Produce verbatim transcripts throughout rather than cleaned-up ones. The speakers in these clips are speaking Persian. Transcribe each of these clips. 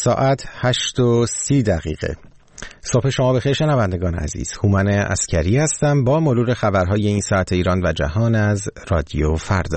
ساعت هشت و سی دقیقه. صبح شما بخیر شنوندگان عزیز. هومن عسکری هستم با مرور خبرهای این ساعت ایران و جهان از رادیو فردا.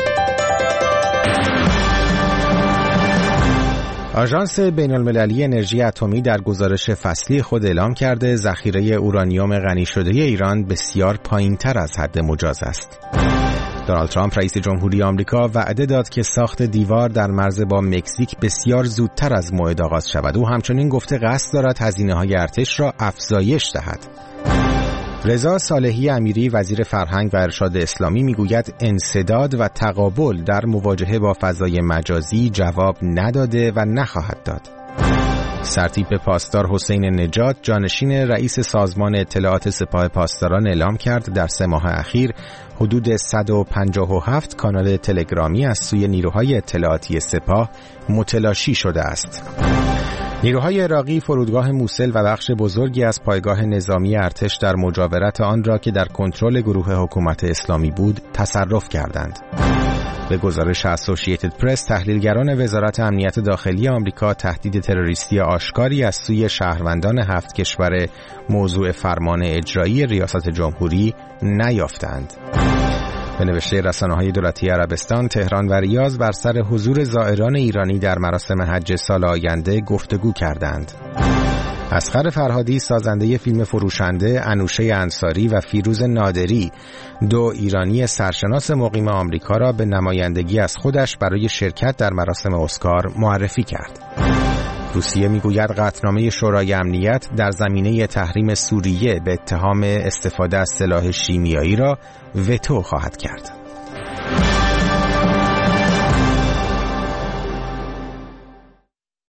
آژانس بین‌المللی انرژی اتمی در گزارش فصلی خود اعلام کرده ذخیره اورانیوم غنی شده ایران بسیار پایین‌تر از حد مجاز است. دونالد ترامپ رئیس جمهوری آمریکا وعده داد که ساخت دیوار در مرز با مکزیک بسیار زودتر از موعد آغاز شود. او همچنین گفته قصد دارد هزینه‌های ارتش را افزایش دهد. رضا صالحی امیری وزیر فرهنگ و ارشاد اسلامی میگوید انسداد و تقابل در مواجهه با فضای مجازی جواب نداده و نخواهد داد. سرتیپ پاسدار حسین نجات جانشین رئیس سازمان اطلاعات سپاه پاسداران اعلام کرد در سه ماه اخیر حدود صد و پنجاه و هفت کانال تلگرامی از سوی نیروهای اطلاعاتی سپاه متلاشی شده است. نیروهای عراقی فرودگاه موصل و بخش بزرگی از پایگاه نظامی ارتش در مجاورت آن را که در کنترل گروه حکومت اسلامی بود تصرف کردند. به گزارش اسوسییتد پرس، تحلیلگران وزارت امنیت داخلی آمریکا تهدید تروریستی آشکاری از سوی شهروندان هفت کشور موضوع فرمان اجرایی ریاست جمهوری نیافتند. به نوشته رسانه‌های دولتی عربستان، تهران و ریاض بر سر حضور زائران ایرانی در مراسم حج سال آینده گفتگو کردند. اصغر فرهادی سازنده فیلم فروشنده، انوشه انصاری و فیروز نادری دو ایرانی سرشناس مقیم آمریکا را به نمایندگی از خودش برای شرکت در مراسم اسکار معرفی کرد. روسیه میگوید قطعنامه شورای امنیت در زمینه تحریم سوریه به اتهام استفاده از سلاح شیمیایی را وتو خواهد کرد.